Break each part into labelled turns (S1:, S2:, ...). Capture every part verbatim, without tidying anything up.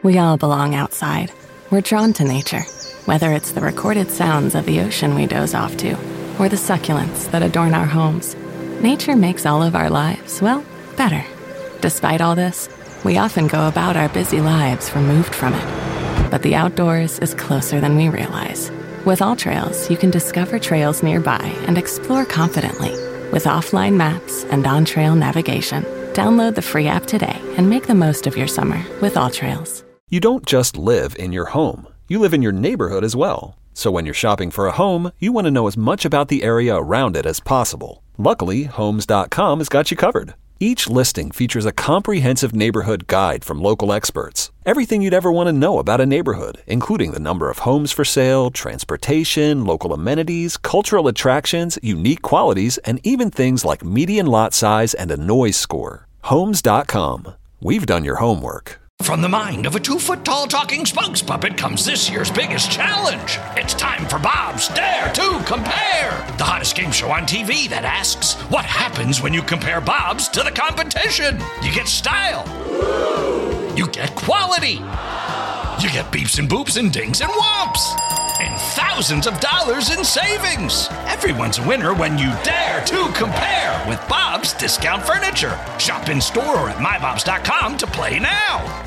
S1: We all belong outside. We're drawn to nature, whether it's the recorded sounds of the ocean we doze off to, or the succulents that adorn our homes. Nature makes all of our lives, well, better. Despite all this, we often go about our busy lives removed from it. But the outdoors is closer than we realize. With AllTrails, you can discover trails nearby and explore confidently. With offline maps and on-trail navigation, download the free app today and make the most of your summer with AllTrails.
S2: You don't just live in your home. You live in your neighborhood as well. So when you're shopping for a home, you want to know as much about the area around it as possible. Luckily, Homes dot com has got you covered. Each listing features a comprehensive neighborhood guide from local experts. Everything you'd ever want to know about a neighborhood, including the number of homes for sale, transportation, local amenities, cultural attractions, unique qualities, and even things like median lot size and a noise score. Homes dot com. We've done your homework.
S3: From the mind of a two-foot-tall talking spokes puppet comes this year's biggest challenge. It's time for Bob's Dare to Compare, the hottest game show on T V that asks, what happens when you compare Bob's to the competition? You get style. You get quality. You get beeps and boops and dings and whomps. And thousands of dollars in savings. Everyone's a winner when you dare to compare with Bob's Discount Furniture. Shop in store or at my bobs dot com to play now.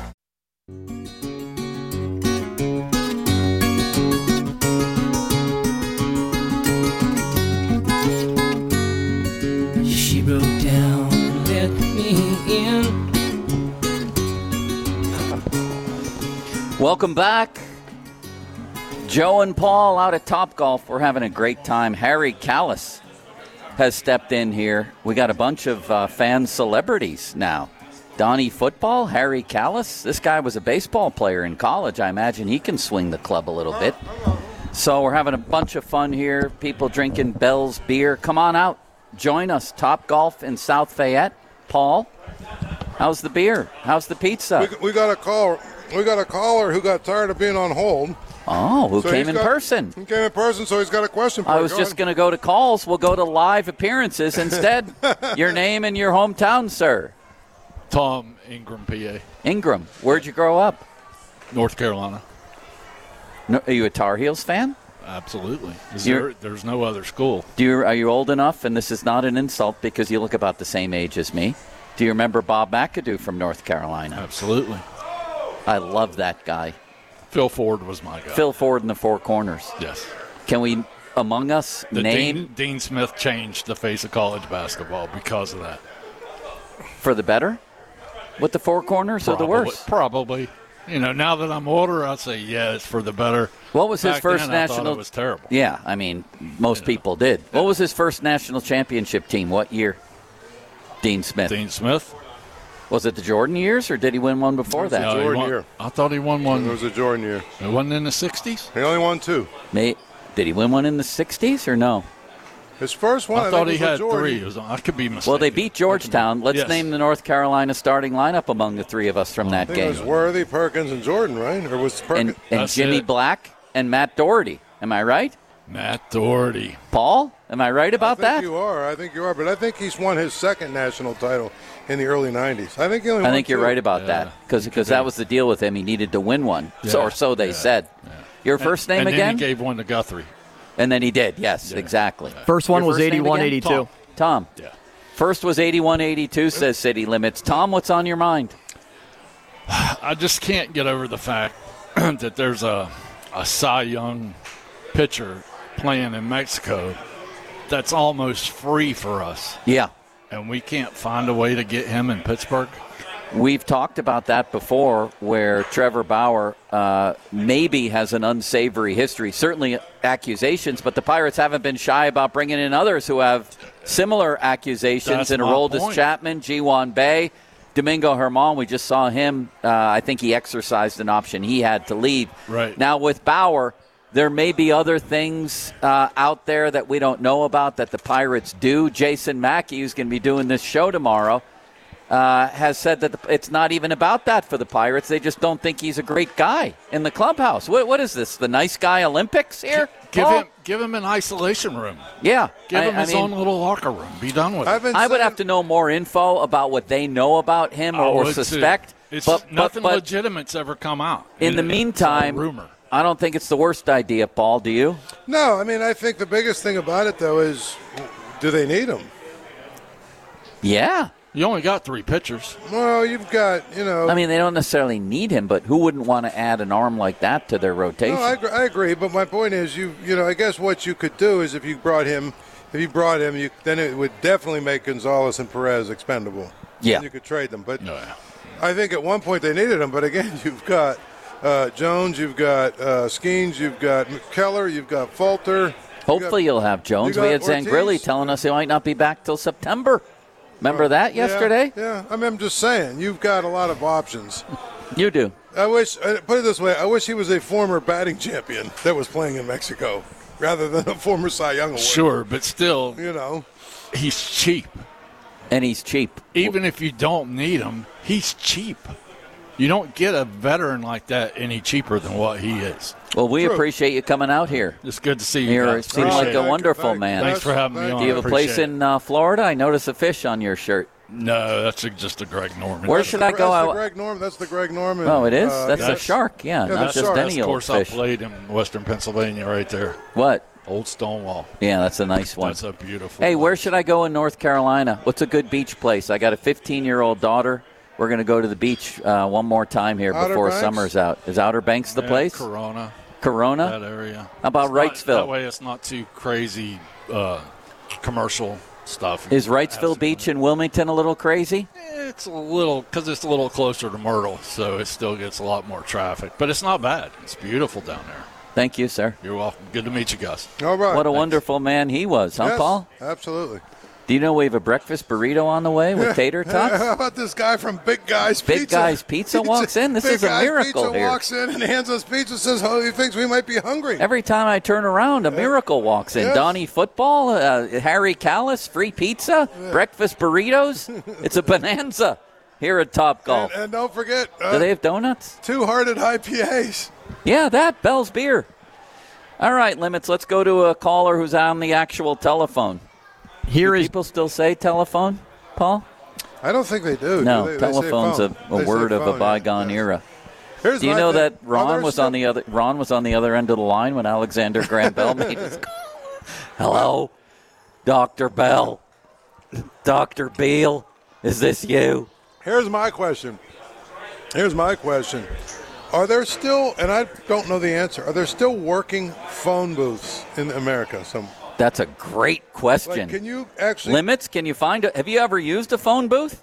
S4: She broke down and let me in.
S5: Welcome back. Joe and Paul out at Topgolf. We're having a great time. Harry Kalas has stepped in here. We got a bunch of uh, fan celebrities now. Donnie Football, Harry Kalas. This guy was a baseball player in college. I imagine he can swing the club a little bit. So we're having a bunch of fun here. People drinking Bell's beer. Come on out. Join us. Topgolf in South Fayette. Paul, how's the beer? How's the pizza?
S6: We, we got a call. We got a caller who got tired of being on hold.
S5: Oh, who
S6: so
S5: came in
S6: got,
S5: person?
S6: He came in person, so he's got a question for
S5: I
S6: you.
S5: was
S6: go
S5: just
S6: ahead.
S5: going to go to calls. We'll go to live appearances instead. Your name and your hometown, sir.
S7: Tom Ingram, P A.
S5: Ingram. Where'd you grow up?
S7: North Carolina.
S5: No, are you a Tar Heels fan?
S7: Absolutely. Is there, there's no other school.
S5: Do you, are you old enough, and this is not an insult because you look about the same age as me, do you remember Bob McAdoo from North Carolina?
S7: Absolutely.
S5: I love that guy.
S7: Phil Ford was my guy.
S5: Phil Ford in the Four Corners.
S7: Yes.
S5: Can we, among us,
S7: the
S5: name?
S7: Dean, Dean Smith changed the face of college basketball because of that.
S5: For the better? With the Four Corners
S7: probably,
S5: or the worse?
S7: Probably. You know, now that I'm older, I'd say, yeah, it's for the better.
S5: What was
S7: Back
S5: his first
S7: then,
S5: national?
S7: I thought it was terrible.
S5: Yeah, I mean, most you people know. did. What was his first national championship team? What year? Dean Smith.
S7: Dean Smith.
S5: Was it the Jordan years, or did he win one before that?
S6: No, Jordan
S7: won,
S6: year.
S7: I thought he won one.
S6: It was a Jordan year.
S7: It wasn't in the sixties?
S6: He only won two.
S5: May, did he win one in the sixties, or no?
S6: His first one, I,
S7: I thought
S6: think
S7: he
S6: was
S7: had
S6: Jordan.
S7: three. It was, I could be mistaken.
S5: Well, they beat Georgetown. Let's
S7: yes.
S5: name the North Carolina starting lineup among the three of us from that
S6: I think
S5: game.
S6: it was Worthy, Perkins, and Jordan, right? Or was Perkins?
S5: And, and
S7: That's
S5: Jimmy
S7: it.
S5: Black and Matt Doherty. Am I right?
S7: Matt Doherty.
S5: Paul, am I right about
S6: I think
S5: that?
S6: you are. I think you are. But I think he's won his second national title in the early nineties. I think he only
S5: I
S6: won
S5: think you're
S6: two.
S5: right about
S7: Yeah,
S5: that because because that was the deal with him. He needed to win one,
S7: Yeah,
S5: so, or so they
S7: yeah,
S5: said.
S7: yeah.
S5: Your first name
S7: and
S5: again?
S7: And then he gave one to Guthrie.
S5: And then he did, yes,
S7: Yeah.
S5: exactly.
S8: First one
S5: Your
S8: was
S5: first name
S8: eighty-one
S5: again?
S8: eighty-two.
S7: Tom.
S5: Tom.
S7: Yeah.
S5: First was eighty-one eighty-two, says City Limits. Tom, what's on your mind?
S7: I just can't get over the fact that there's a, a Cy Young pitcher playing in Mexico that's almost free for us,
S5: Yeah.
S7: and we can't find a way to get him in Pittsburgh.
S5: We've talked about that before where Trevor Bauer uh, maybe has an unsavory history, certainly accusations, but the Pirates haven't been shy about bringing in others who have similar accusations
S7: That's
S5: in
S7: my
S5: Aroldis
S7: point.
S5: Chapman, G-Wan Bay, Domingo Herman. We just saw him. Uh, I think he exercised an option. He had to leave.
S7: Right.
S5: Now with Bauer, there may be other things uh, out there that we don't know about that the Pirates do. Jason Mackey, who's going to be doing this show tomorrow, Uh, has said that the, it's not even about that for the Pirates. They just don't think he's a great guy in the clubhouse. What, what is this, the nice guy Olympics here?
S7: Give
S5: Paul?
S7: him, give him an isolation room.
S5: Yeah.
S7: Give
S5: I,
S7: him
S5: I
S7: his
S5: mean,
S7: own little locker room. Be done with
S6: I've
S7: it.
S6: been
S5: I would
S6: saying-
S5: have to know more info about what they know about him or,
S7: I
S5: or
S7: would too.
S5: suspect.
S7: It It's
S5: But- but-
S7: nothing
S5: but-
S7: legitimate's ever come out.
S5: In the
S7: It's all
S5: meantime,
S7: rumor.
S5: I don't think it's the worst idea, Paul. Do you?
S6: No, I mean, I think the biggest thing about it, though, is do they need him?
S5: Yeah.
S7: You only got three pitchers.
S6: Well, you've got, you know.
S5: I mean, they don't necessarily need him, but who wouldn't want to add an arm like that to their rotation?
S6: No, I, agree, I agree, but my point is, you you know, I guess what you could do is if you brought him, if you brought him, you then it would definitely make Gonzalez and Perez expendable.
S5: Yeah.
S6: And you could trade them, but
S7: Oh, yeah.
S6: I think at one point they needed him. But again, you've got uh, Jones, you've got uh, Skeens, you've got Keller, you've got Falter.
S5: Hopefully
S6: you got,
S5: you'll have Jones.
S6: you
S5: We
S6: got
S5: had Zangrilli
S6: Ortiz.
S5: telling us he might not be back till September. Remember that
S6: Yeah,
S5: yesterday?
S6: Yeah, I mean, I'm just saying, you've got a lot of options.
S5: You do.
S6: I wish, uh, put it this way, I wish he was a former batting champion that was playing in Mexico rather than a former Cy Young Award.
S7: Sure, but still,
S6: You know,
S7: he's cheap.
S5: And he's cheap.
S7: Even if you don't need him, he's cheap. You don't get a veteran like that any cheaper than what he is.
S5: Well, we
S6: True.
S5: appreciate you coming out here.
S7: It's good to see you
S5: You
S7: guys.
S5: seem
S6: Appreciate
S5: like
S6: it.
S5: a
S6: Thank you,
S5: wonderful
S6: thank you.
S5: man.
S7: Thanks for having me
S6: Thank
S7: on.
S5: Do you have a place
S7: Appreciate it.
S5: in uh, Florida? I notice a fish on your shirt.
S7: No, that's a, just a Greg Norman.
S5: Where
S6: That's
S5: should
S6: the-
S5: I go?
S6: That's the
S5: I-
S6: Greg Norman. That's the Greg Norman.
S5: Oh, it is?
S6: uh,
S5: That's a
S7: that's-
S5: shark, yeah,
S6: yeah,
S5: not
S6: that's
S5: just
S6: shark.
S5: any
S7: Of
S5: old
S7: course, I
S5: fish.
S7: played in Western Pennsylvania right there.
S5: What?
S7: Old Stonewall.
S5: Yeah, that's a nice one.
S7: That's a beautiful
S5: Hey, where
S7: place.
S5: should I go in North Carolina? What's a good beach place? I got a fifteen-year-old daughter. We're going to go to the beach uh, one more time here
S6: Outer
S5: before
S6: Banks?
S5: summer's out. Is Outer Banks the
S7: Yeah,
S5: place?
S7: Corona,
S5: Corona?
S7: that area.
S5: How about
S7: It's not-
S5: Wrightsville?
S7: That way it's not too crazy uh, commercial stuff.
S5: Is Wrightsville
S7: Has-
S5: Beach in Wilmington a little crazy?
S7: It's a little, because it's a little closer to Myrtle, so it still gets a lot more traffic. But it's not bad. It's beautiful down there.
S5: Thank you, sir.
S7: You're welcome. Good to meet you guys.
S6: All right.
S5: What a wonderful man he was, huh,
S6: Yes,
S5: Paul?
S6: Absolutely.
S5: Do you know we have a breakfast burrito on the way with tater tots?
S6: How about this guy from Big Guys
S5: Big
S6: Pizza?
S5: Guys Pizza walks in? This
S6: Big
S5: is a
S6: Guys
S5: miracle
S6: Pizza
S5: here.
S6: walks in and hands us pizza, says, oh, he thinks we might be hungry.
S5: Every time I turn around, a miracle walks in.
S6: Yes.
S5: Donnie Football, uh, Harry Callis, free pizza, breakfast burritos. It's a bonanza here at Top Golf.
S6: And, and don't forget, uh,
S5: Do they have donuts?
S6: two-hearted I P As.
S5: Yeah, that, Bell's Beer. All right, Limits, let's go to a caller who's on the actual telephone.
S8: Here
S5: Do
S8: is
S5: people still say telephone, Paul?
S6: I don't think they do.
S5: No,
S6: do they? They say
S5: telephone's a,
S6: phone.
S5: a
S6: They say
S5: word of a
S6: phone, yeah.
S5: bygone
S6: Yes.
S5: era.
S6: Here's
S5: Do you
S6: my
S5: know
S6: thing.
S5: that
S6: Are
S5: Ron
S6: there
S5: was
S6: still-
S5: on the other Ron was on the other end of the line when Alexander Graham Bell made his call? Hello, Doctor Bell, Doctor Beal, is this you?
S6: Here's my question. Here's my question. Are there still, and I don't know the answer, are there still working phone booths in America? Some
S5: That's a great question.
S6: like, can you actually
S5: Limits? Can you find? A, have you ever used a phone booth?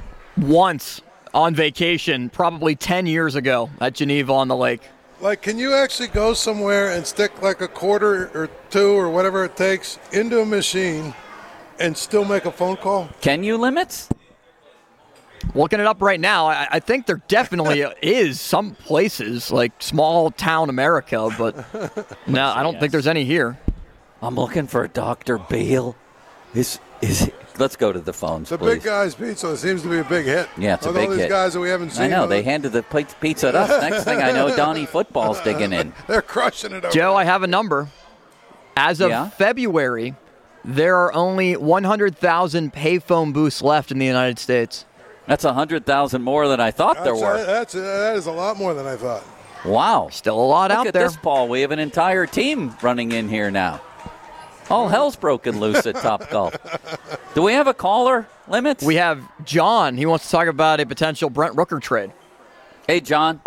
S8: once on vacation, probably ten years ago at Geneva on the lake.
S6: like can you actually go somewhere and stick like a quarter or two or whatever it takes into a machine and still make a phone call?
S5: Can you, Limits?
S8: Looking it up right now, I, I think there definitely is some places, like small town America, but no, I don't think there's any here.
S5: I'm looking for a Doctor Beal. Is is? Let's go to the phones,
S6: The
S5: please.
S6: Big Guys Pizza seems to be a big hit.
S5: Yeah, it's a
S6: With
S5: big
S6: all these
S5: hit.
S6: guys that we haven't seen.
S5: I know
S6: uh,
S5: they handed the pi- pizza to us. Next thing I know, Donnie Football's digging in.
S6: They're crushing it over
S8: Joe,
S6: there.
S8: I have a number. As of
S5: Yeah?
S8: February, there are only one hundred thousand payphone booths left in the United States.
S5: That's a hundred thousand more than I thought there
S6: That's,
S5: were.
S6: that's, that is a lot more than I thought.
S5: Wow.
S8: Still a lot
S5: Look
S8: out
S5: at
S8: there.
S5: this, Paul. We have an entire team running in here now. All hell's broken loose at Top Golf. Do we have a caller, Limits?
S8: We have John. He wants to talk about a potential Brent Rooker trade.
S5: Hey, John.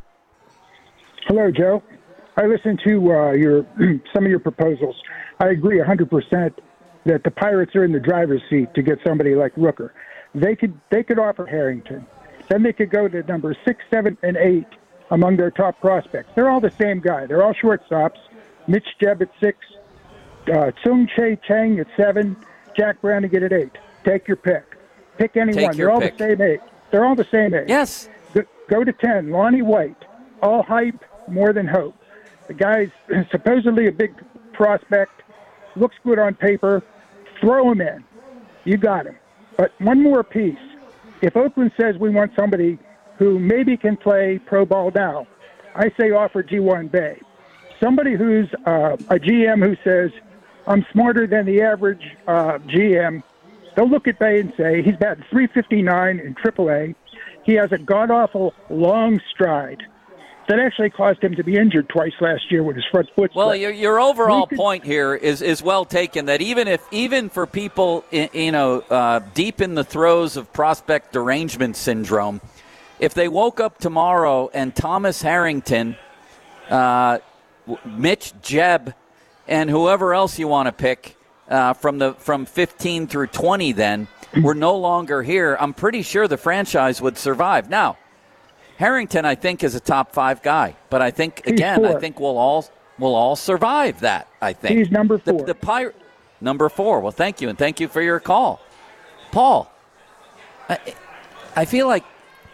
S9: Hello, Joe. I listened to uh, your some of your proposals. I agree one hundred percent that the Pirates are in the driver's seat to get somebody like Rooker. They could they could offer Harrington. Then they could go to number six, seven, and eight among their top prospects. They're all the same guy. They're all shortstops. Mitch Jebb at six, uh, Tsung Che Chang at seven, Jack Brannigan at eight. Take your pick. Pick anyone.
S5: Take your
S9: They're all
S5: pick.
S9: the same age. They're all the same age.
S5: Yes.
S9: Go, go to ten, Lonnie White. All hype, more than hope. The guy's supposedly a big prospect, looks good on paper. Throw him in. You got him. But one more piece. If Oakland says we want somebody who maybe can play pro ball now, I say offer G one Bay. Somebody who's uh, a G M who says, I'm smarter than the average uh, G M. They'll look at Bay and say, he's batting three fifty-nine in triple A. he has a god-awful long stride that actually caused him to be injured twice last year with his front foot.
S5: Well,
S9: slipped.
S5: your, your overall
S9: could,
S5: point here is, is well taken, that even if even for people, you know, uh, deep in the throes of prospect derangement syndrome, if they woke up tomorrow and Thomas Harrington, uh, Mitch Jebb, and whoever else you want to pick uh, from the from fifteen through twenty then were no longer here, I'm pretty sure the franchise would survive. Now, Harrington, I think, is a top five guy, but I think again, I think we'll all we'll all survive that. I think
S9: he's number four.
S5: The, the Pir- number four. Well, thank you, and thank you for your call, Paul. I, I feel like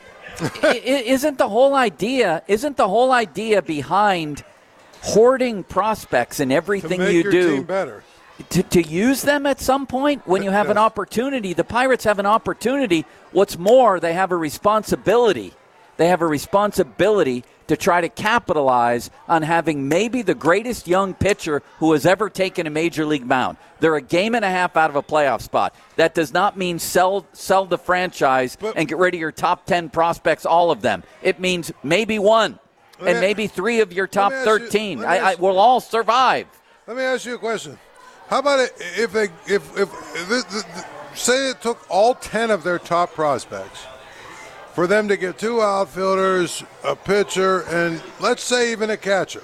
S5: isn't the whole idea isn't the whole idea behind hoarding prospects in everything
S6: to make
S5: you
S6: your
S5: do
S6: team better.
S5: To, to use them at some point when you have
S6: yes.
S5: an opportunity? The Pirates have an opportunity. What's more, they have a responsibility. They have a responsibility to try to capitalize on having maybe the greatest young pitcher who has ever taken a major league mound. They're a game and a half out of a playoff spot. That does not mean sell sell the franchise
S6: but,
S5: and get rid of your top ten prospects, all of them. It means maybe one and
S6: me,
S5: maybe three of your top thirteen.
S6: You,
S5: I, I, we'll all survive.
S6: Let me ask you a question. How about it if they if if, if this, this, say it took all ten of their top prospects for them to get two outfielders, a pitcher, and let's say even a catcher,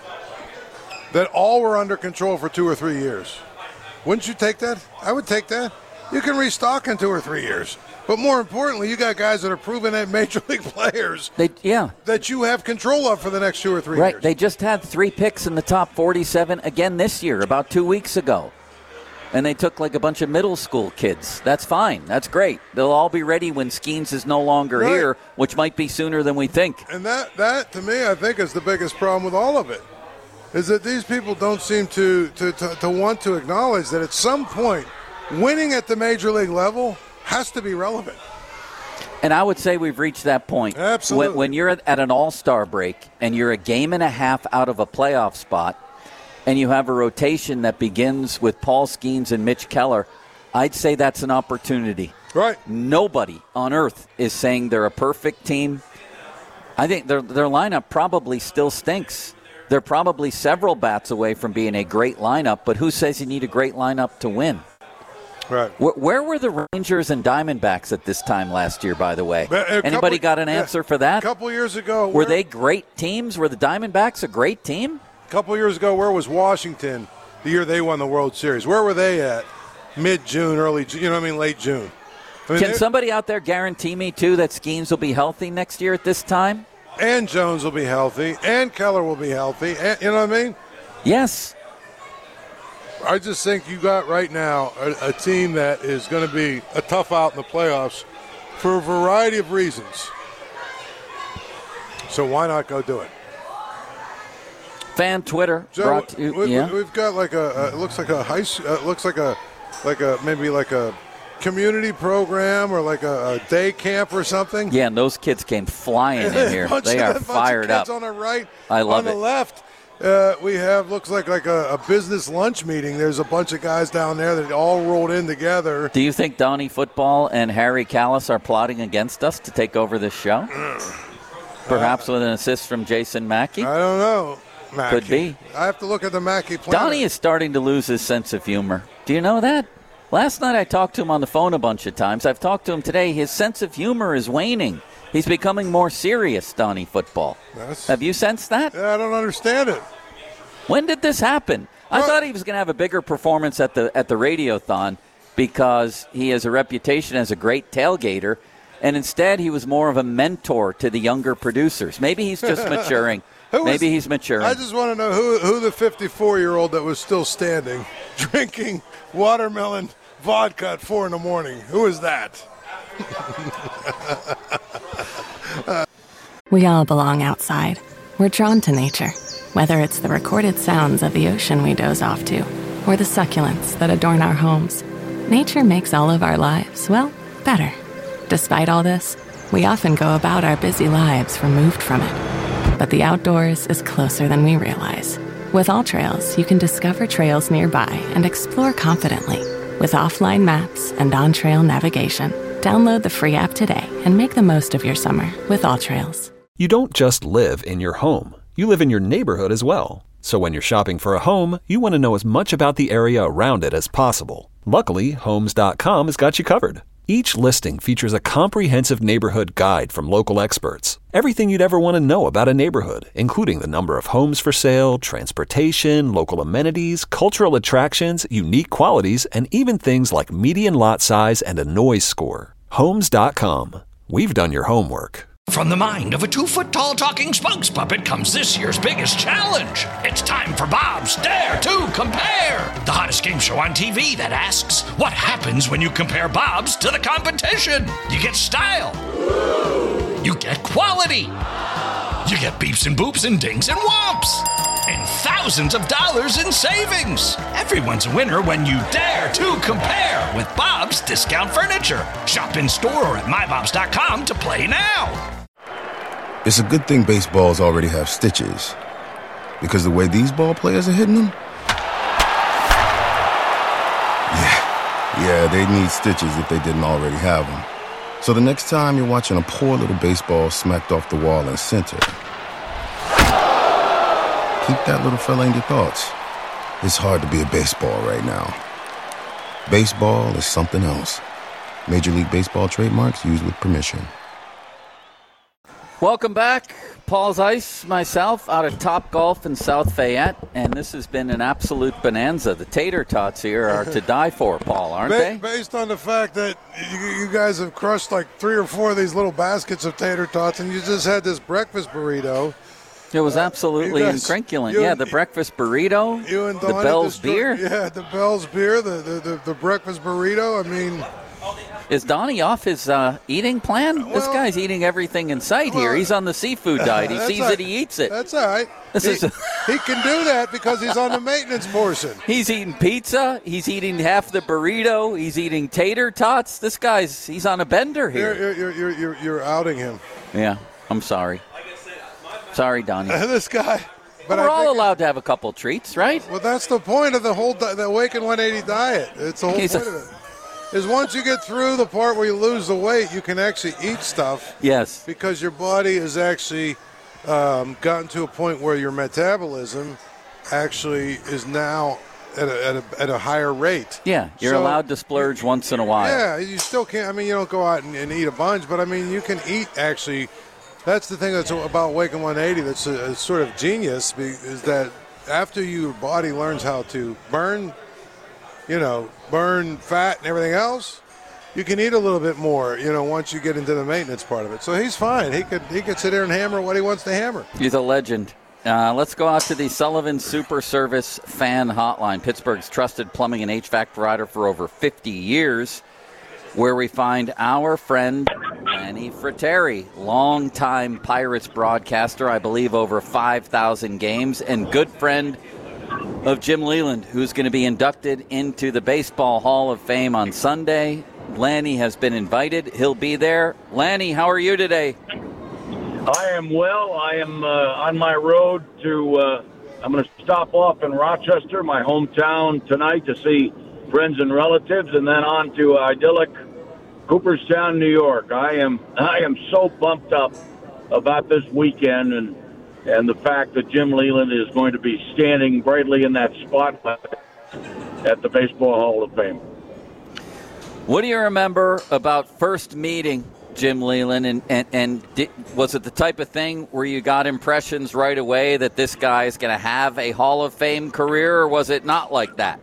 S6: that all were under control for two or three years. Wouldn't you take that? I would take that. You can restock in two or three years. But more importantly, you got guys that are proven at major league players
S5: they, yeah.
S6: that you have control of for the next two or three
S5: right.
S6: years.
S5: Right. They just had three picks in the top forty-seven again this year, about two weeks ago. And they took like a bunch of middle school kids. That's fine. That's great. They'll all be ready when Skeens is no longer
S6: right.
S5: here, which might be sooner than we think.
S6: And that, that, to me, I think is the biggest problem with all of it, is that these people don't seem to, to, to, to want to acknowledge that at some point, winning at the major league level has to be relevant.
S5: And I would say we've reached that point.
S6: Absolutely.
S5: When, when you're at, at an all-star break and you're a game and a half out of a playoff spot, and you have a rotation that begins with Paul Skeens and Mitch Keller, I'd say that's an opportunity.
S6: Right.
S5: Nobody on earth is saying they're a perfect team. I think their their lineup probably still stinks. They're probably several bats away from being a great lineup, but who says you need a great lineup to win?
S6: Right.
S5: Where, where were the Rangers and Diamondbacks at this time last year, by the way?
S6: Couple,
S5: Anybody got an answer for that?
S6: A couple years ago.
S5: Were they great teams? Were the Diamondbacks a great team?
S6: A couple years ago, where was Washington the year they won the World Series? Where were they at? Mid-June, early June, you know what I mean, late June. I mean,
S5: Can somebody out there guarantee me, too, that Skeens will be healthy next year at this time?
S6: And Jones will be healthy, and Keller will be healthy, and, you know what I mean?
S5: Yes.
S6: I just think you got right now a, a team that is going to be a tough out in the playoffs for a variety of reasons. So why not go do it?
S5: Fan Twitter
S6: Joe,
S5: brought to you.
S6: We,
S5: yeah.
S6: We've got like a, uh, it looks like a high, uh, looks like a, like a, maybe like a community program or like a, a day camp or something.
S5: Yeah, and those kids came flying in here. They are fired up.
S6: On the right,
S5: I love
S6: it. On the left, uh, we have, looks like like a, a business lunch meeting. There's a bunch of guys down there that all rolled in together.
S5: Do you think Donnie Football and Harry Callis are plotting against us to take over this show? Perhaps uh, with an assist from Jason Mackey?
S6: I don't know. Mackey.
S5: Could be.
S6: I have to look at the Mackey plan.
S5: Donnie is starting to lose his sense of humor. Do you know that? Last night I talked to him on the phone a bunch of times. I've talked to him today. His sense of humor is waning. He's becoming more serious, Donnie Football.
S6: That's,
S5: have you sensed that?
S6: Yeah, I don't understand it.
S5: When did this happen? Well, I thought he was going to have a bigger performance at the at the Radiothon because he has a reputation as a great tailgater, and instead he was more of a mentor to the younger producers. Maybe he's just maturing.
S6: Who
S5: Maybe
S6: was,
S5: he's maturing.
S6: I just want to know who who the fifty-four-year-old that was still standing, drinking watermelon vodka at four in the morning. Who is that?
S1: We all belong outside. We're drawn to nature, whether it's the recorded sounds of the ocean we doze off to, or the succulents that adorn our homes. Nature makes all of our lives, well, better. Despite all this, we often go about our busy lives removed from it. But the outdoors is closer than we realize. With All Trails, you can discover trails nearby and explore confidently with offline maps and on-trail navigation. Download the free app today and make the most of your summer with AllTrails.
S2: You don't just live in your home. You live in your neighborhood as well. So when you're shopping for a home, you want to know as much about the area around it as possible. Luckily, Homes dot com has got you covered. Each listing features a comprehensive neighborhood guide from local experts. Everything you'd ever want to know about a neighborhood, including the number of homes for sale, transportation, local amenities, cultural attractions, unique qualities, and even things like median lot size and a noise score. Homes dot com. We've done your homework.
S3: From the mind of a two-foot-tall talking spokes puppet comes this year's biggest challenge. It's time for Bob's Dare to Compare, the hottest game show on T V that asks, what happens when you compare Bob's to the competition? You get style. You get quality. You get beeps and boops and dings and whomps. And thousands of dollars in savings. Everyone's a winner when you dare to compare with Bob's Discount Furniture. Shop in store or at my bobs dot com to play now.
S10: It's a good thing baseballs already have stitches, because the way these ball players are hitting them, yeah, yeah, they need stitches if they didn't already have them. So the next time you're watching a poor little baseball smacked off the wall in center, keep that little fella in your thoughts. It's hard to be a baseball right now. Baseball is something else. Major League Baseball trademarks used with permission.
S5: Welcome back. Paul Zeiss, myself, out of Topgolf in South Fayette, and this has been an absolute bonanza. The tater tots here are to die for, Paul, aren't
S6: ba-
S5: they?
S6: Based on the fact that you, you guys have crushed like three or four of these little baskets of tater tots, and you just had this breakfast burrito.
S5: It was absolutely
S6: uh, guys,
S5: incrinculant.
S6: You,
S5: yeah, the breakfast burrito,
S6: you and
S5: the Bell's
S6: destroy-
S5: beer.
S6: Yeah, the Bell's beer, the, the, the, the breakfast burrito. I mean...
S5: Is Donnie off his uh, eating plan? Well, this guy's eating everything in sight well, here. He's on the seafood diet. He sees
S6: right.
S5: it, he eats it.
S6: That's all right.
S5: This
S6: he,
S5: is a
S6: he can do that because he's on the maintenance portion.
S5: He's eating pizza. He's eating half the burrito. He's eating tater tots. This guy's, he's on a bender here.
S6: You're, you're, you're, you're, you're outing him.
S5: Yeah, I'm sorry. Sorry, Donnie.
S6: This guy.
S5: But we're all allowed to have a couple treats, right?
S6: Well, that's the point of the whole di- the Awaken one eighty diet. It's the whole he's point a- of it. Is once you get through the part where you lose the weight, you can actually eat stuff.
S5: Yes.
S6: Because your body has actually um, gotten to a point where your metabolism actually is now at a, at a, at a higher rate.
S5: Yeah, you're so, allowed to splurge once in a while.
S6: Yeah, you still can't. I mean, you don't go out and, and eat a bunch, but I mean, you can eat actually. That's the thing that's about Awaken one eighty that's a, a sort of genius, is that after your body learns how to burn, you know, burn fat and everything else, you can eat a little bit more, you know, once you get into the maintenance part of it. So he's fine. He could he could sit there and hammer what he wants to hammer.
S5: He's a legend. Uh, let's go out to the Sullivan Super Service Fan Hotline, Pittsburgh's trusted plumbing and H V A C provider for over fifty years, where we find our friend Lanny Fratteri, longtime Pirates broadcaster, I believe over five thousand games, and good friend of Jim Leyland, who's going to be inducted into the Baseball Hall of Fame on Sunday. Lanny has been invited. He'll be there. Lanny, how are you today?
S11: I am well. I am uh, on my road to, uh, I'm going to stop off in Rochester, my hometown, tonight to see friends and relatives, and then on to idyllic Cooperstown, New York. I am I am so pumped up about this weekend and and the fact that Jim Leyland is going to be standing brightly in that spotlight at the Baseball Hall of Fame.
S5: What do you remember about first meeting Jim Leyland, and, and, and did, was it the type of thing where you got impressions right away that this guy is going to have a Hall of Fame career, or was it not like that?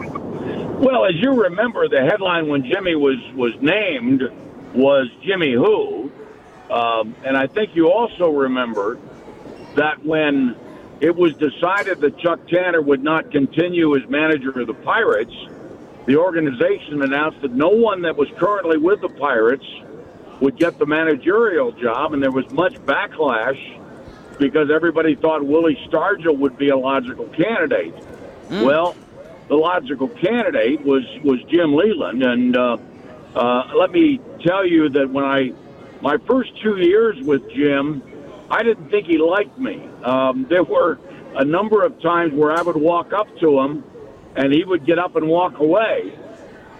S11: Well, as you remember, the headline when Jimmy was, was named was Jimmy Who, um, and I think you also remember that when it was decided that Chuck Tanner would not continue as manager of the Pirates, the organization announced that no one that was currently with the Pirates would get the managerial job, and there was much backlash because everybody thought Willie Stargell would be a logical candidate. Mm. Well, the logical candidate was, was Jim Leyland, and uh, uh, let me tell you that when I, my first two years with Jim, I didn't think he liked me. Um, there were a number of times where I would walk up to him, and he would get up and walk away.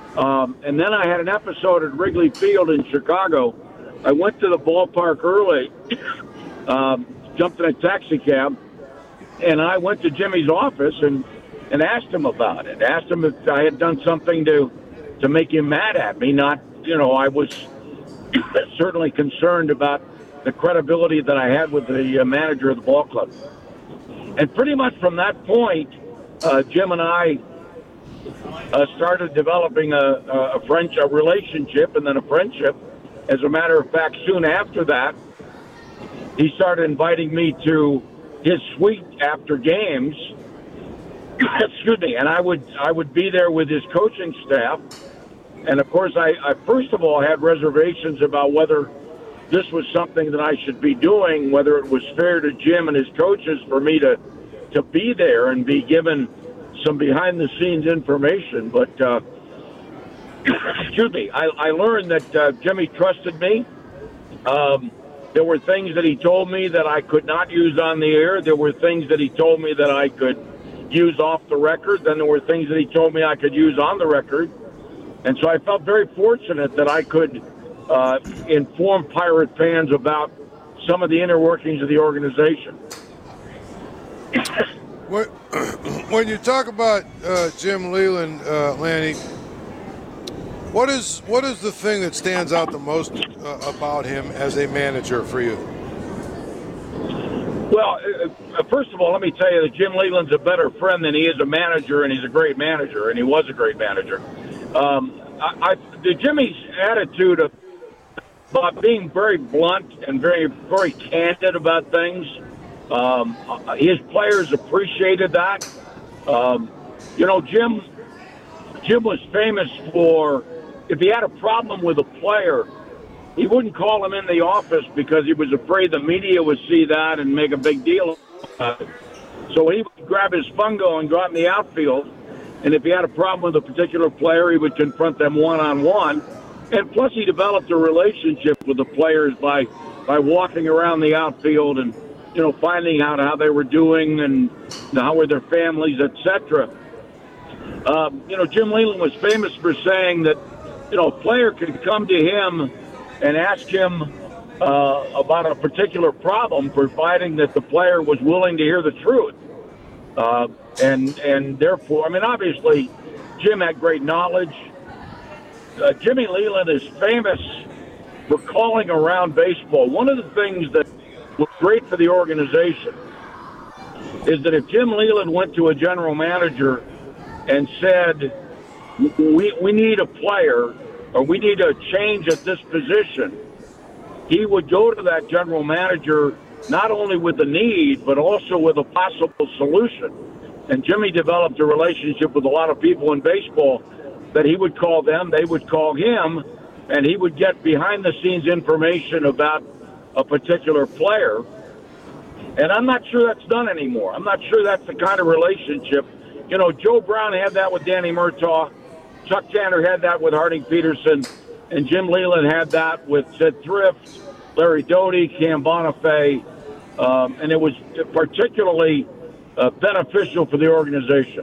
S11: Um, and then I had an episode at Wrigley Field in Chicago. I went to the ballpark early, um, jumped in a taxi cab, and I went to Jimmy's office and, and asked him about it. Asked him if I had done something to to make him mad at me. Not, you know, I was certainly concerned about the credibility that I had with the uh, manager of the ball club. And pretty much from that point, uh, Jim and I uh, started developing a, a, French, a relationship and then a friendship. As a matter of fact, soon after that, he started inviting me to his suite after games. Excuse me, and I would I would be there with his coaching staff. And of course, I, I first of all had reservations about whether this was something that I should be doing, whether it was fair to Jim and his coaches for me to to be there and be given some behind-the-scenes information. But, uh, excuse me, I, I learned that uh, Jimmy trusted me. Um, there were things that he told me that I could not use on the air. There were things that he told me that I could use off the record. Then there were things that he told me I could use on the record. And so I felt very fortunate that I could uh, inform Pirate fans about some of the inner workings of the organization.
S6: When, when you talk about uh, Jim Leyland, uh, Lanny, what is what is the thing that stands out the most uh, about him as a manager for you?
S11: Well, uh, first of all, let me tell you that Jim Leyland's a better friend than he is a manager, and he's a great manager, and he was a great manager. Um, I, I, the Jimmy's attitude of about being very blunt and very, very candid about things. Um, his players appreciated that. Um, you know, Jim, Jim was famous for if he had a problem with a player, he wouldn't call him in the office because he was afraid the media would see that and make a big deal about it. So he would grab his fungo and go out in the outfield, and if he had a problem with a particular player, he would confront them one-on-one. And plus, he developed a relationship with the players by by walking around the outfield and, you know, finding out how they were doing and how were their families, et cetera. Um, you know, Jim Leyland was famous for saying that, you know, a player could come to him and ask him uh, about a particular problem, providing that the player was willing to hear the truth. Uh, and and therefore, I mean, obviously, Jim had great knowledge. Uh, Jimmy Leyland is famous for calling around baseball. One of the things that was great for the organization is that if Jim Leyland went to a general manager and said, we, we need a player or we need a change at this position, he would go to that general manager not only with the need, but also with a possible solution. And Jimmy developed a relationship with a lot of people in baseball that he would call them, they would call him, and he would get behind-the-scenes information about a particular player. And I'm not sure that's done anymore. I'm not sure that's the kind of relationship. You know, Joe Brown had that with Danny Murtaugh. Chuck Tanner had that with Harding Peterson. And Jim Leyland had that with Sid Thrift, Larry Doty, Cam Bonifay. Um, and it was particularly uh, beneficial for the organization.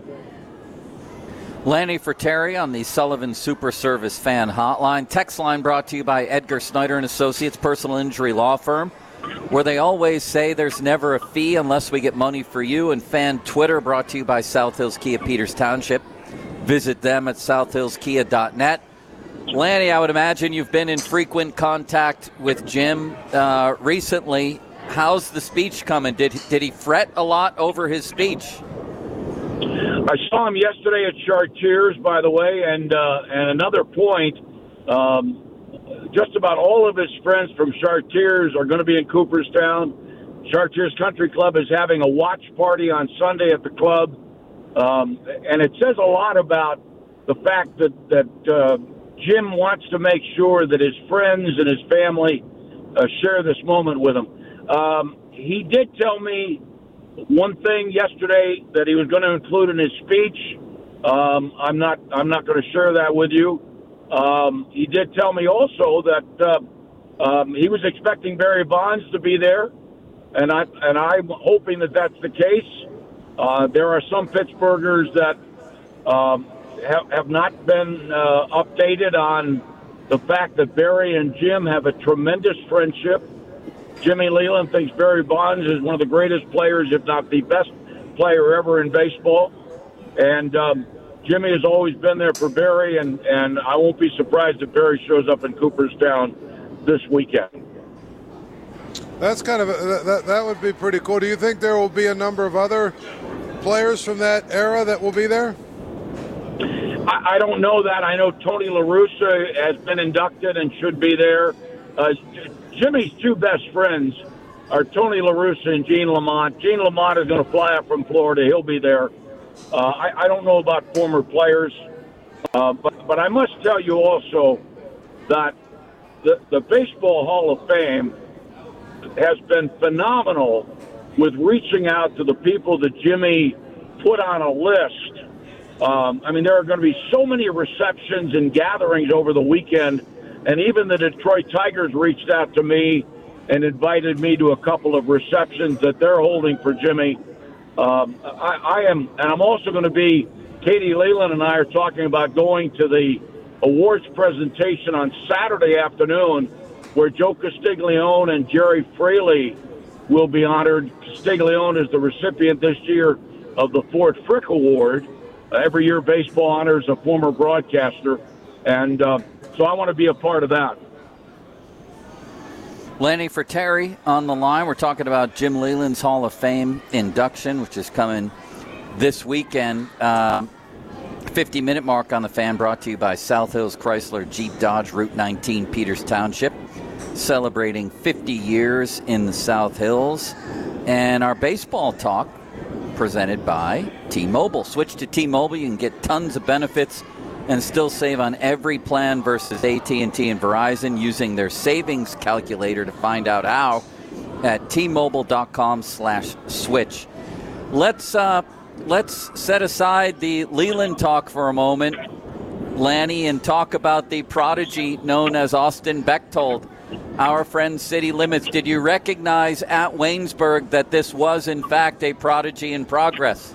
S5: Lanny Fratteri on the Sullivan Super Service Fan Hotline. Text line brought to you by Edgar Snyder and Associates Personal Injury Law Firm, where they always say there's never a fee unless we get money for you. And fan Twitter brought to you by South Hills Kia Peters Township. Visit them at south hills kia dot net. Lanny, I would imagine you've been in frequent contact with Jim uh, recently. How's the speech coming? Did did he fret a lot over his speech?
S11: I saw him yesterday at Chartiers, by the way, and uh, and another point, um, just about all of his friends from Chartiers are going to be in Cooperstown. Chartiers Country Club is having a watch party on Sunday at the club, um, and it says a lot about the fact that, that uh, Jim wants to make sure that his friends and his family uh, share this moment with him. Um, he did tell me one thing yesterday that he was going to include in his speech. Um, I'm not. I'm not going to share that with you. Um, he did tell me also that uh, um, he was expecting Barry Bonds to be there, and I and I'm hoping that that's the case. Uh, there are some Pittsburghers that um, have, have not been uh, updated on the fact that Barry and Jim have a tremendous friendship. Jimmy Leyland thinks Barry Bonds is one of the greatest players, if not the best player ever in baseball. And um, Jimmy has always been there for Barry, and, and I won't be surprised if Barry shows up in Cooperstown this weekend.
S6: That's kind of a, that, that would be pretty cool. Do you think there will be a number of other players from that era that will be there?
S11: I, I don't know that. I know Tony La Russa has been inducted and should be there. Uh, Jimmy's two best friends are Tony La Russa and Gene Lamont. Gene Lamont is going to fly up from Florida. He'll be there. Uh, I, I don't know about former players, uh, but, but I must tell you also that the, the Baseball Hall of Fame has been phenomenal with reaching out to the people that Jimmy put on a list. Um, I mean, there are going to be so many receptions and gatherings over the weekend, and even the Detroit Tigers reached out to me and invited me to a couple of receptions that they're holding for Jimmy. Um, I, I am, and I'm also going to be, Katie Leland and I are talking about going to the awards presentation on Saturday afternoon, where Joe Castiglione and Jerry Fraley will be honored. Castiglione is the recipient this year of the Fort Frick Award. Uh, every year baseball honors a former broadcaster, and uh, so I want to be a part of that.
S5: Lanny Fratteri on the line. We're talking about Jim Leyland's Hall of Fame induction, which is coming this weekend. Uh, fifty-minute mark on the Fan, brought to you by South Hills Chrysler Jeep Dodge, Route nineteen, Peters Township, celebrating fifty years in the South Hills. And our baseball talk presented by T-Mobile. Switch to T-Mobile. You can get tons of benefits and still save on every plan versus A T and T and Verizon using their savings calculator to find out how at T-Mobile.com slash switch. Let's, uh, let's set aside the Leyland talk for a moment, Lanny, and talk about the prodigy known as Austin Bechtold, our friend City Limits. Did you recognize at Waynesburg that this was, in fact, a prodigy in progress?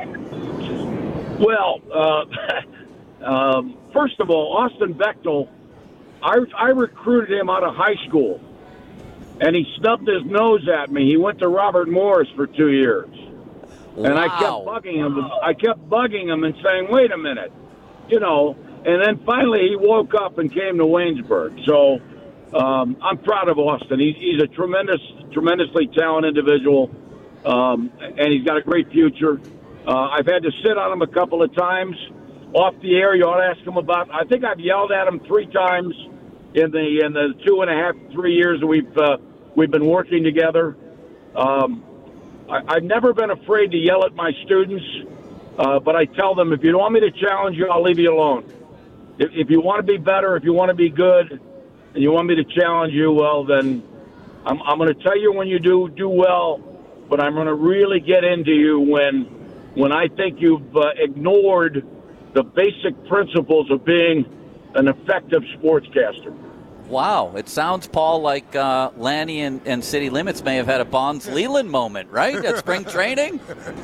S11: Well, uh, um, first of all, Austin Bechtold, I, I recruited him out of high school, and he snubbed his nose at me. He went to Robert Morris for two years.
S5: Wow.
S11: And I kept bugging him. I kept bugging him and saying, wait a minute, you know. And then finally he woke up and came to Waynesburg. So um, I'm proud of Austin. He's, he's a tremendous, tremendously talented individual, um, and he's got a great future. Uh, I've had to sit on him a couple of times off the air. You ought to ask him about. I think I've yelled at him three times in the in the two and a half, three years that we've uh, we've been working together. Um, I, I've never been afraid to yell at my students, uh, but I tell them, if you don't want me to challenge you, I'll leave you alone. If, if you want to be better, if you want to be good, and you want me to challenge you, well, then I'm, I'm going to tell you when you do do well, but I'm going to really get into you when when I think you've uh, ignored the basic principles of being an effective sportscaster.
S5: Wow. It sounds, Paul, like uh, Lanny and, and City Limits may have had a Bonds Leland moment, right, at spring training?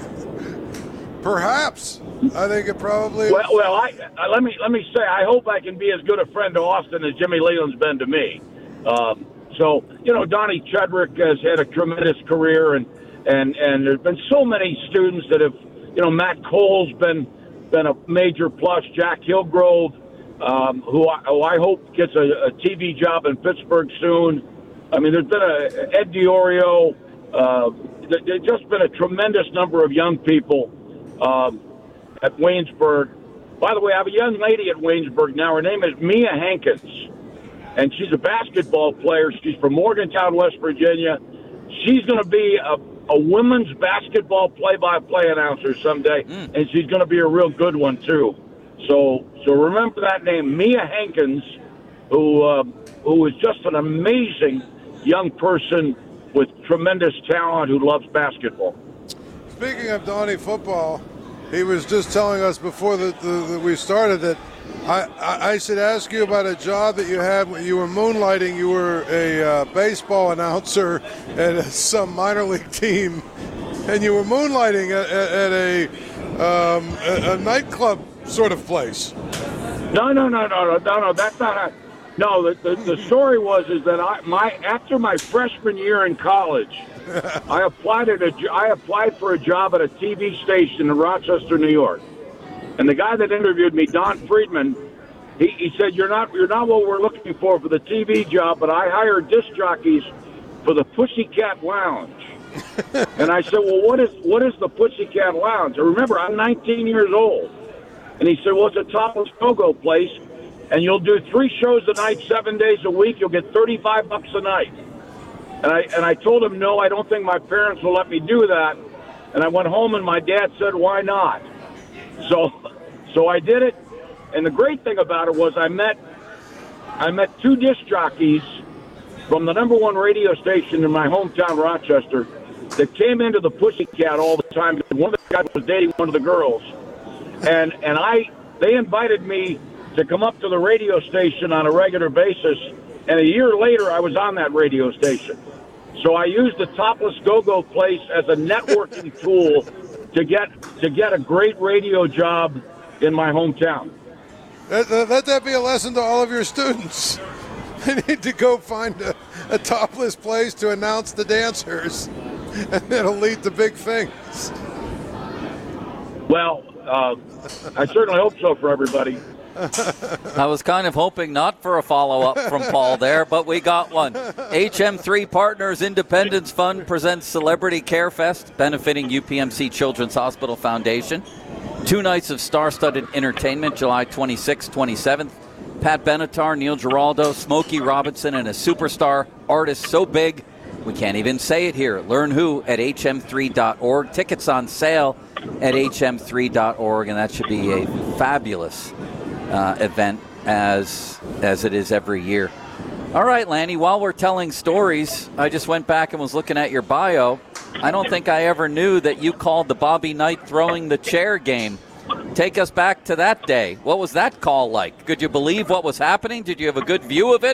S6: Perhaps. I think it probably
S11: well, well I, I, let me let me say, I hope I can be as good a friend to Austin as Jimmy Leyland's been to me. Um, so, you know, Donnie Chudrick has had a tremendous career, and, and, and there's been so many students that have, you know, Matt Cole's been been a major plus. Jack Hillgrove, um, who, I, who I hope gets a, a T V job in Pittsburgh soon. I mean, there's been a Ed DiOrio. Uh, there's just been a tremendous number of young people um, at Waynesburg. By the way, I have a young lady at Waynesburg now. Her name is Mia Hankins, and she's a basketball player. She's from Morgantown, West Virginia. She's going to be a a women's basketball play-by-play announcer someday, mm. and she's going to be a real good one, too. So so remember that name, Mia Hankins, who uh, who is just an amazing young person with tremendous talent who loves basketball.
S6: Speaking of Donnie football, he was just telling us before the, the, the, we started that I, I, I should ask you about a job that you had when you were moonlighting. You were a uh, baseball announcer at some minor league team, and you were moonlighting at, at, at a, um, a, a nightclub sort of place.
S11: No, no, no, no, no, no, no. That's not a. No, the, the, the story was is that I my after my freshman year in college, I applied at a I applied for a job at a T V station in Rochester, New York, and the guy that interviewed me, Don Friedman, he, he said you're not you're not what we're looking for for the T V job, but I hire disc jockeys for the Pussycat Lounge. And I said, well, what is what is the Pussycat Lounge? And remember, I'm nineteen years old, and he said, well, it's a topless go-go place. And you'll do three shows a night, seven days a week. You'll get thirty-five bucks a night. And I and I told him, no, I don't think my parents will let me do that. And I went home, and my dad said, why not? So, so I did it. And the great thing about it was I met I met two disc jockeys from the number one radio station in my hometown, Rochester, that came into the Pussycat all the time. One of the guys was dating one of the girls, and and I they invited me to come up to the radio station on a regular basis, and a year later I was on that radio station. So I used the Topless Go-Go place as a networking tool to get to get a great radio job in my hometown.
S6: Let, let that be a lesson to all of your students. They need to go find a, a topless place to announce the dancers, and it'll lead to big things.
S11: Well, uh, I certainly hope so for everybody.
S5: I was kind of hoping not for a follow-up from Paul there, but we got one. H M three Partners Independence Fund presents Celebrity Care Fest, benefiting U P M C Children's Hospital Foundation. Two nights of star-studded entertainment, July twenty-sixth, twenty-seventh. Pat Benatar, Neil Giraldo, Smokey Robinson, and a superstar artist so big we can't even say it here. Learn who at H M three dot org. Tickets on sale at H M three dot org, and that should be a fabulous Uh, event as as it is every year. All right, Lanny, while we're telling stories, I just went back and was looking at your bio. I don't think I ever knew that you called the Bobby Knight throwing the chair game. Take us back to that day. What was that call like? Could you believe what was happening? Did you have a good view of it?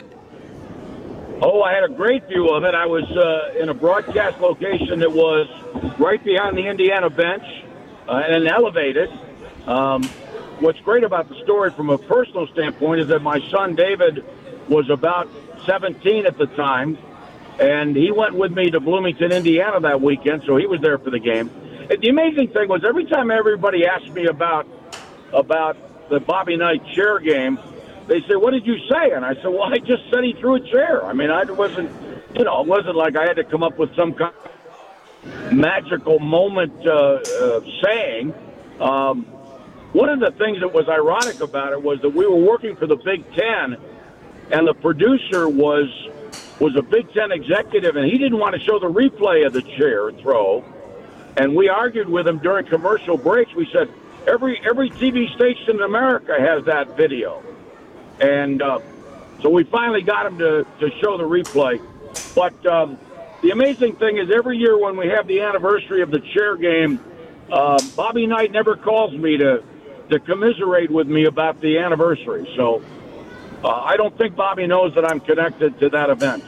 S11: Oh, I had a great view of it. I was uh, in a broadcast location that was right behind the Indiana bench uh, and elevated. Um, What's great about the story from a personal standpoint is that my son David was about seventeen at the time, and he went with me to Bloomington, Indiana that weekend, so he was there for the game. And the amazing thing was every time everybody asked me about about the Bobby Knight chair game, they say, what did you say? And I said, well, I just said he threw a chair. I mean, I wasn't, you know, it wasn't like I had to come up with some kind of magical moment uh, uh, saying. Um, One of the things that was ironic about it was that we were working for the Big Ten, and the producer was was a Big Ten executive, and he didn't want to show the replay of the chair throw. And we argued with him during commercial breaks. We said, every every T V station in America has that video. And uh, so we finally got him to, to show the replay. But um, the amazing thing is every year when we have the anniversary of the chair game, uh, Bobby Knight never calls me to to commiserate with me about the anniversary. So uh, I don't think Bobby knows that I'm connected to that event.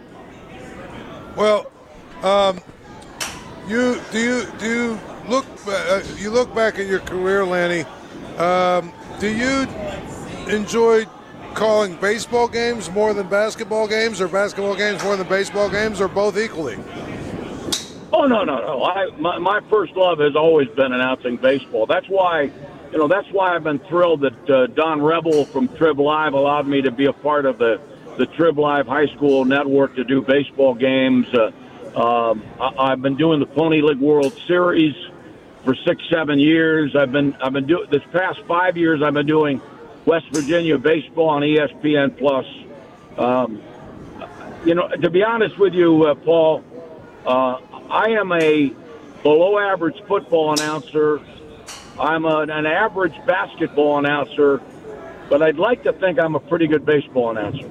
S6: Well, um, you do you do you look uh, you look back at your career, Lanny? Um, do you enjoy calling baseball games more than basketball games, or basketball games more than baseball games, or both equally?
S11: Oh no, no, no! I my, my first love has always been announcing baseball. That's why. You know, that's why I've been thrilled that uh, Don Rebel from Trib Live allowed me to be a part of the, the Trib Live High School Network to do baseball games. Uh, um, I, I've been doing the Pony League World Series for six, seven years. I've been I've been doing this past five years. I've been doing West Virginia baseball on E S P N Plus. Um, you know, to be honest with you, uh, Paul, uh, I am a below-average football announcer. I'm a, an average basketball announcer, but I'd like to think I'm a pretty good baseball announcer.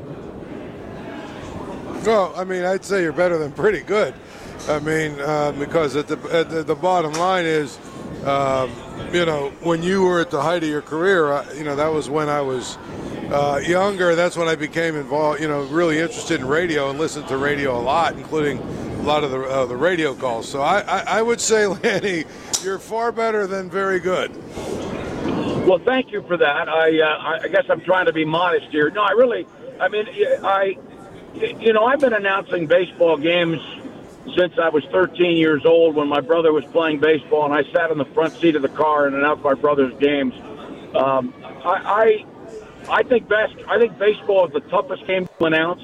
S6: Well, I mean, I'd say you're better than pretty good. I mean, uh, because at the, at the the bottom line is, um, you know, when you were at the height of your career, uh, you know, that was when I was uh, younger. That's when I became involved, you know, really interested in radio and listened to radio a lot, including a lot of the uh, the radio calls. So I, I, I would say, Lanny, you're far better than very good.
S11: Well, thank you for that. I uh, I guess I'm trying to be modest here. No, I really, I mean, I, you know, I've been announcing baseball games since I was thirteen years old when my brother was playing baseball, and I sat in the front seat of the car and announced my brother's games. Um, I, I I think best. I think baseball is the toughest game to announce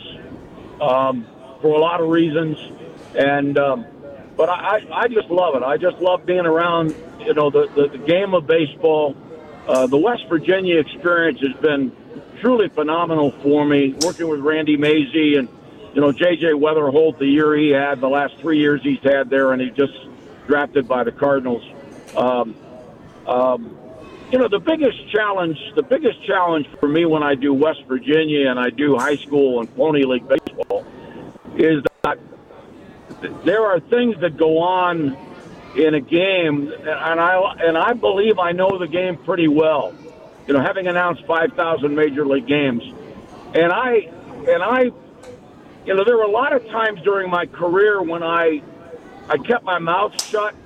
S11: um, for a lot of reasons, and um, but I, I just love it. I just love being around. You know, the the, the game of baseball. Uh, the West Virginia experience has been truly phenomenal for me. Working with Randy Mazey and you know J J Weatherholt, the year he had, the last three years he's had there, and he just drafted by the Cardinals. Um, um, You know, the biggest challenge, the biggest challenge for me when I do West Virginia and I do high school and Pony League baseball is that there are things that go on in a game, and I and I believe I know the game pretty well. You know, having announced five thousand major league games, and I and I, you know, there were a lot of times during my career when I I kept my mouth shut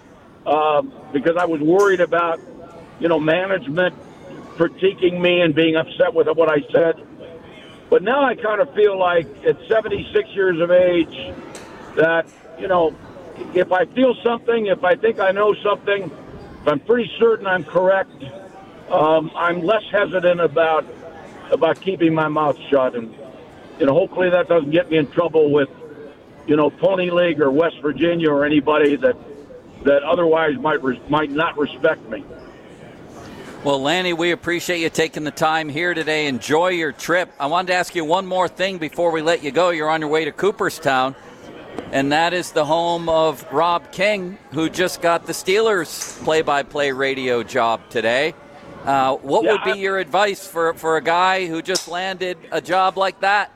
S11: uh, because I was worried about, you know, management critiquing me and being upset with what I said. But now I kind of feel like at seventy-six years of age that, you know, if I feel something, if I think I know something, if I'm pretty certain I'm correct, um, I'm less hesitant about about keeping my mouth shut. And, you know, hopefully that doesn't get me in trouble with, you know, Pony League or West Virginia or anybody that that otherwise might res- might not respect me.
S5: Well, Lanny, we appreciate you taking the time here today. Enjoy your trip. I wanted to ask you one more thing before we let you go. You're on your way to Cooperstown, and that is the home of Rob King, who just got the Steelers play-by-play radio job today. Uh, what
S11: Yeah,
S5: would be
S11: I-
S5: your advice for, for a guy who just landed a job like that?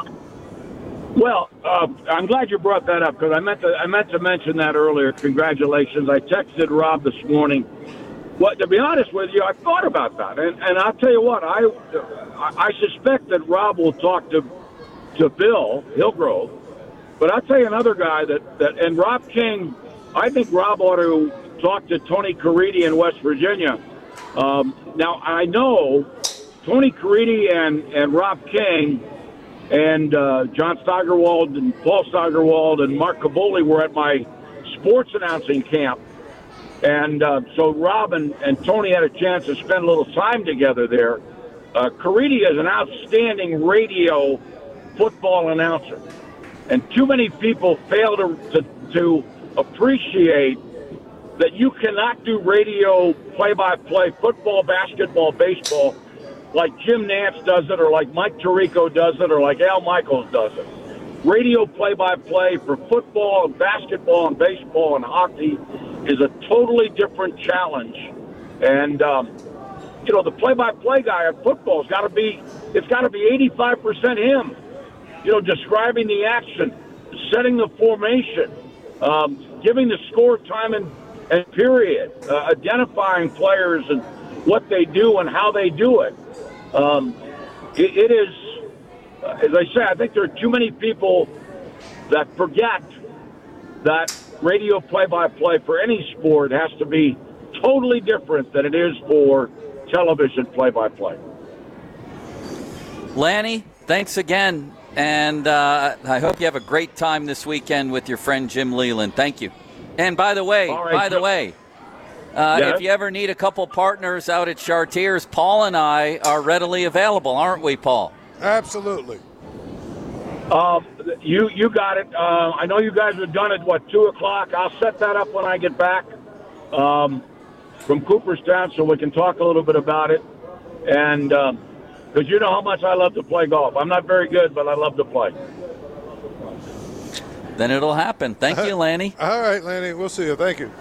S11: Well, uh, I'm glad you brought that up because I meant to I meant to mention that earlier. Congratulations. I texted Rob this morning. Well, to be honest with you, I thought about that, and and I'll tell you what, I I suspect that Rob will talk to to Bill Hillgrove, but I'll tell you another guy that, that and Rob King. I think Rob ought to talk to Tony Caridi in West Virginia. Um, now I know Tony Caridi and and Rob King and uh, John Steigerwald and Paul Steigerwald and Mark Cavoli were at my sports announcing camp. And uh, so Rob and, and Tony had a chance to spend a little time together there. Uh, Caridi is an outstanding radio football announcer. And too many people fail to, to, to appreciate that you cannot do radio play-by-play, football, basketball, baseball, like Jim Nantz does it, or like Mike Tirico does it, or like Al Michaels does it. Radio play-by-play for football and basketball and baseball and hockey is a totally different challenge. And, um, you know, the play-by-play guy at football has got to be, it's got to be eighty-five percent him, you know, describing the action, setting the formation, um, giving the score time and, and period, uh, identifying players and what they do and how they do it. Um, it, it is, uh, as I say, I think there are too many people that forget that radio play-by-play for any sport has to be totally different than it is for television play-by-play.
S5: Lanny, thanks again, and uh, I hope you have a great time this weekend with your friend Jim Leland. Thank you. And by the way,
S11: All right,
S5: by the
S11: Joe.
S5: way, uh,
S11: Yes?
S5: if you ever need a couple partners out at Chartiers, Paul and I are readily available, aren't we, Paul?
S6: Absolutely.
S11: Um, you you got it. Uh, I know you guys are done at, what, two o'clock? I'll set that up when I get back um, from Cooperstown so we can talk a little bit about it. And because um, you know how much I love to play golf. I'm not very good, but I love to play.
S5: Then it'll happen. Thank you, Lanny.
S6: All right, Lanny. We'll see you. Thank you.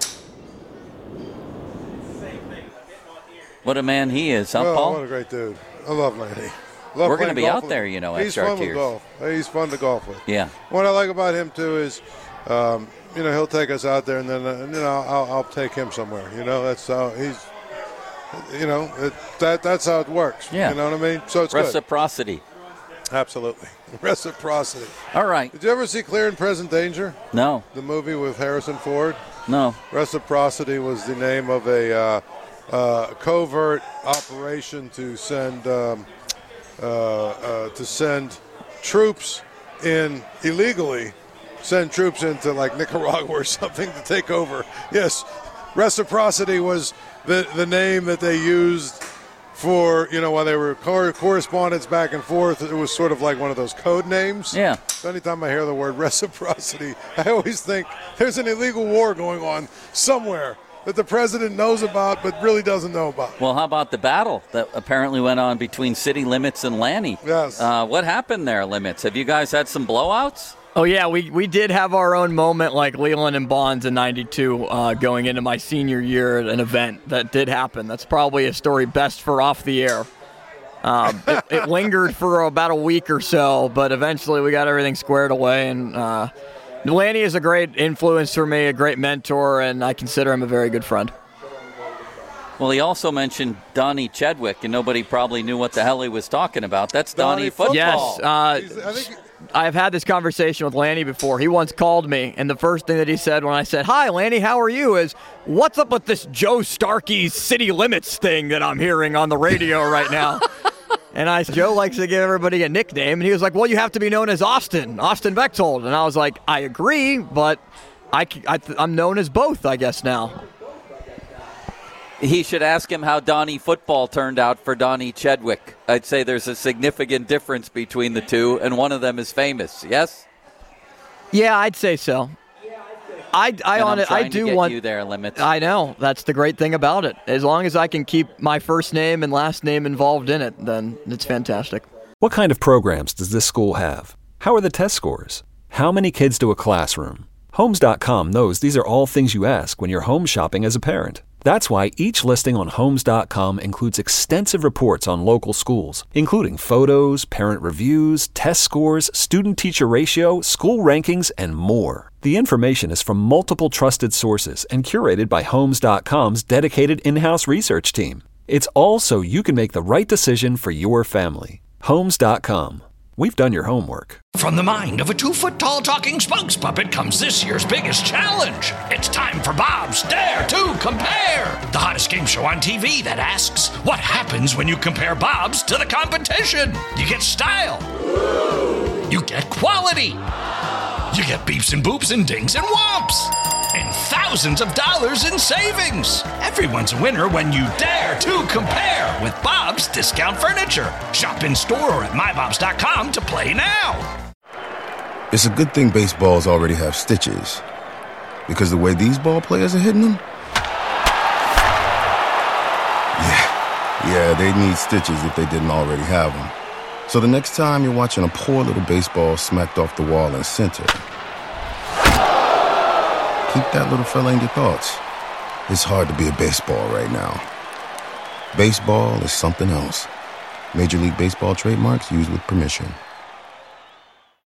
S5: What a man he is, huh,
S6: Oh,
S5: Paul?
S6: what a great dude. I love Lanny. Love
S5: We're going to
S6: playing
S5: be
S6: golf
S5: out
S6: with
S5: there,
S6: him.
S5: you know, at
S6: He's fun with
S5: Chartiers.
S6: golf. He's fun to golf with.
S5: Yeah.
S6: What I like about him, too, is, um, you know, he'll take us out there, and then, uh, you know, I'll, I'll take him somewhere. You know, that's how he's, you know, it, that that's how it works.
S5: Yeah.
S6: You know what I mean? So it's
S5: Reciprocity.
S6: good. Absolutely. Reciprocity.
S5: All right.
S6: Did you ever see Clear and Present Danger?
S5: No.
S6: The movie with Harrison Ford?
S5: No.
S6: Reciprocity was the name of a uh, uh, covert operation to send um, uh, uh, to send troops in illegally, send troops into like Nicaragua or something to take over. Yes, reciprocity was the the name that they used for, you know, while they were cor- correspondence back and forth. It was sort of like one of those code names.
S5: Yeah.
S6: So anytime I hear the word reciprocity, I always think there's an illegal war going on somewhere that the president knows about but really doesn't know about.
S5: Well, how about the battle that apparently went on between City Limits and Lanny?
S6: Yes.
S5: Uh, what happened there, Limits? Have you guys had some blowouts?
S8: Oh, yeah, we, we did have our own moment like Leland and Bonds in ninety-two uh, going into my senior year at an event. That did happen. That's probably a story best for off the air. Um, it, it lingered for about a week or so, but eventually we got everything squared away. And uh, Lanny is a great influence for me, a great mentor, and I consider him a very good friend.
S5: Well, he also mentioned Donnie Chadwick, and nobody probably knew what the hell he was talking about. That's Donnie, Donnie Football.
S8: Yes. Uh, I think I've had this conversation with Lanny before. He once called me, and the first thing that he said when I said, "Hi, Lanny, how are you?" is, "What's up with this Joe Starkey's City Limits thing that I'm hearing on the radio right now?" And I said, Joe likes to give everybody a nickname. And he was like, "Well, you have to be known as Austin, Austin Bechtold." And I was like, I agree, but I, I, I'm known as both, I guess, now.
S5: He should ask him how Donnie Football turned out for Donnie Chadwick. I'd say there's a significant difference between the two, and one of them is famous, yes?
S8: Yeah, I'd say so. I, I, on it, I do
S5: to get
S8: want
S5: you there, Limits.
S8: I know. That's the great thing about it. As long as I can keep my first name and last name involved in it, then it's fantastic.
S2: What kind of programs does this school have? How are the test scores? How many kids do a classroom? Homes dot com knows these are all things you ask when you're home shopping as a parent. That's why each listing on Homes dot com includes extensive reports on local schools, including photos, parent reviews, test scores, student-teacher ratio, school rankings, and more. The information is from multiple trusted sources and curated by Homes dot com's dedicated in-house research team. It's all so you can make the right decision for your family. Homes dot com. We've done your homework.
S3: From the mind of a two-foot-tall talking spokes puppet comes this year's biggest challenge. It's time for Bob's Dare to Compare, the hottest game show on T V that asks, what happens when you compare Bob's to the competition? You get style. You get quality. You get beeps and boops and dings and whomps. And thousands of dollars in savings. Everyone's a winner when you dare to compare with Bob's Discount Furniture. Shop in store or at my bobs dot com to play now.
S10: It's a good thing baseballs already have stitches, because the way these ball players are hitting them, yeah, yeah, they need stitches if they didn't already have them. So the next time you're watching a poor little baseball smacked off the wall in center, keep that little fella in your thoughts. It's hard to be a baseball right now. Baseball is something else. Major League Baseball trademarks used with permission.